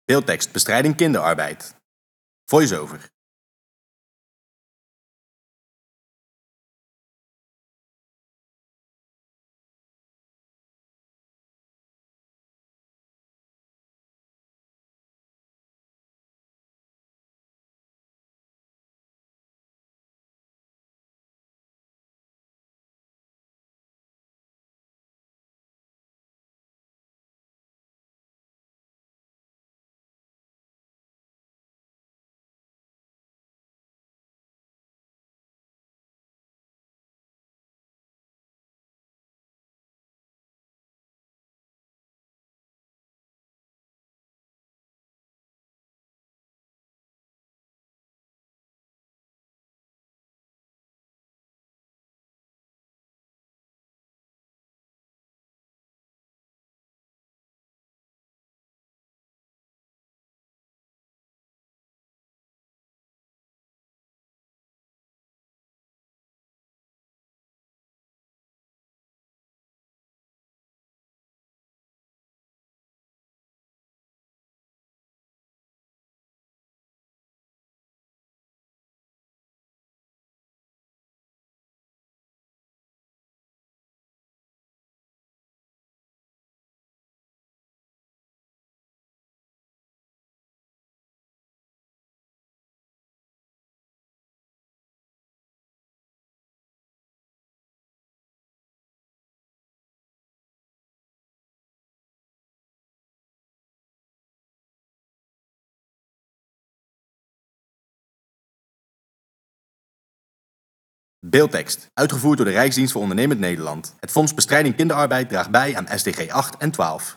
Beeldtekst bestrijding kinderarbeid. Voice-over. Beeldtekst, uitgevoerd door de Rijksdienst voor Ondernemend Nederland. Het Fonds Bestrijding Kinderarbeid draagt bij aan SDG 8 en 12.